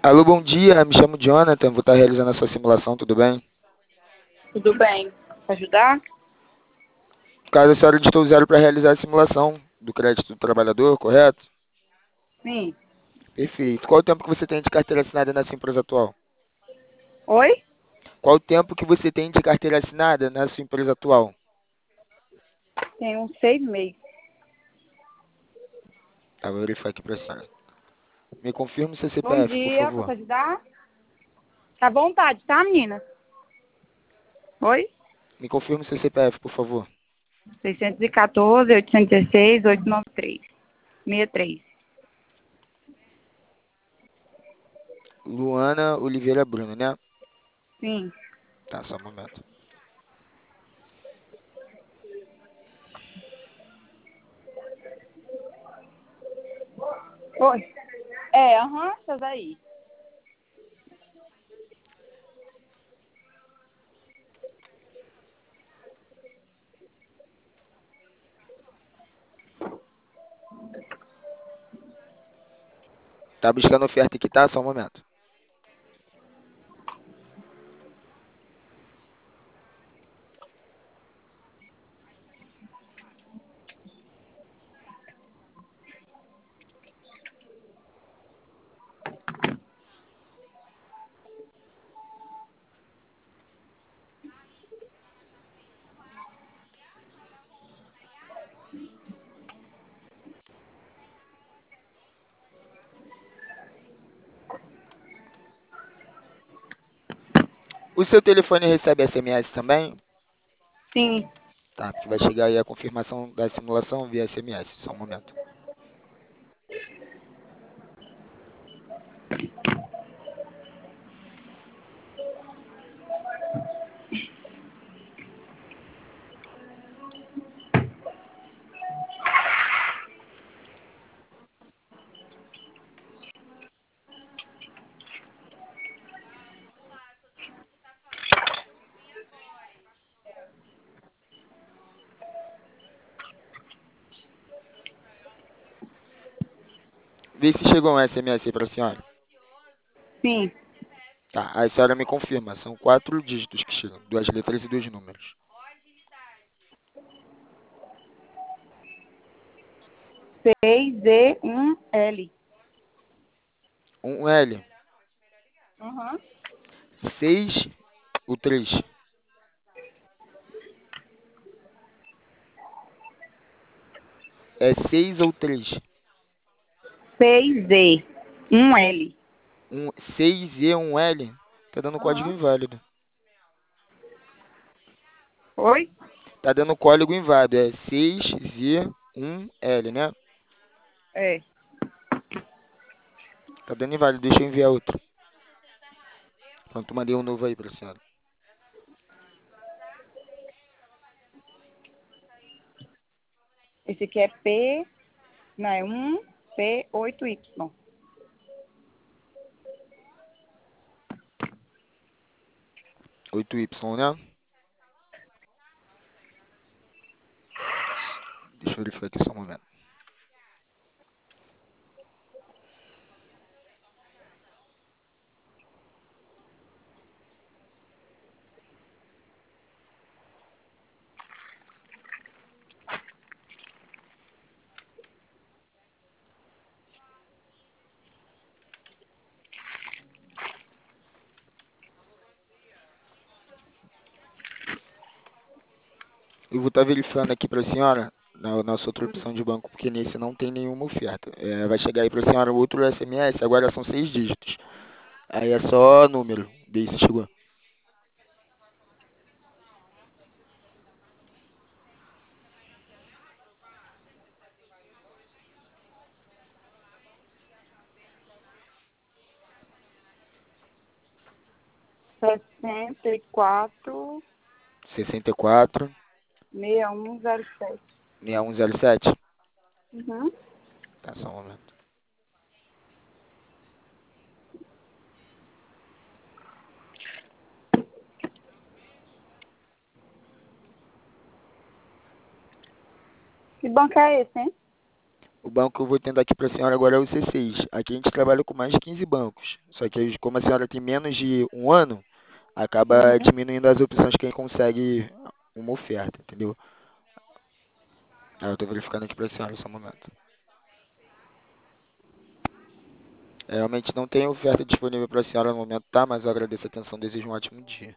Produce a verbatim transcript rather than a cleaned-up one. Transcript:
Alô, bom dia. Me chamo Jonathan. Vou estar realizando a sua simulação, tudo bem? Tudo bem? Pra ajudar? Caso a senhora digitou zero para realizar a simulação do crédito do trabalhador, correto? Sim. Perfeito. Qual o tempo que você tem de carteira assinada na sua empresa atual? Oi? Qual o tempo que você tem de carteira assinada na sua empresa atual? Tem uns seis meses. Tá, vou verificar aqui para a senhora. Me confirme o seu Bom C P F, por dia, favor. posso ajudar? Tá à vontade, tá, menina? Oi? Me confirme o seu C P F, por favor. seiscentos e quatorze, oitocentos e dezesseis, oitocentos e noventa e três. sessenta e três. Luana Oliveira Bruno, né? Sim. Tá, só um momento. Oi? É, aham, essas aí. Tá buscando oferta aqui, tá? Só um momento. O seu telefone recebe S M S também? Sim. Tá, porque vai chegar aí a confirmação da simulação via S M S. Só um momento. Vê se chegou um S M S aí para a senhora. Sim. Tá, aí a senhora me confirma. São quatro dígitos que chegam. Duas letras e dois números. seis Z um L. Um L. Aham. Seis ou três? É seis ou três? seis Z um L. Um, seis e um L? Tá dando código Aham. inválido. Oi? Tá dando código inválido. É seis Z um L, né? É. Tá dando inválido. Deixa eu enviar outro. Pronto, mandei um novo aí pra senhora. Esse aqui é P, não, é um P oito Y. oito Y, né? Deixa eu verificar aqui só um momento. Eu vou estar verificando aqui para a senhora na nossa outra opção de banco, porque nesse não tem nenhuma oferta. É, vai chegar aí para a senhora outro S M S, agora são seis dígitos. Aí é só número. Vê se chegou. sessenta e quatro, sessenta e quatro, sessenta e um, zero sete. sessenta e um zero sete. Uhum. Tá, só um momento. Que banco é esse, hein? banco que eu vou tentar aqui para a senhora agora é o C seis. Aqui a gente trabalha com mais de quinze bancos. Só que como a senhora tem menos de um ano, acaba Uhum. diminuindo as opções que a gente consegue uma oferta, entendeu? Aí eu tô verificando aqui para a senhora só um momento. É, realmente não tem oferta disponível para a senhora no momento, tá? Mas eu agradeço a atenção, desejo um ótimo dia.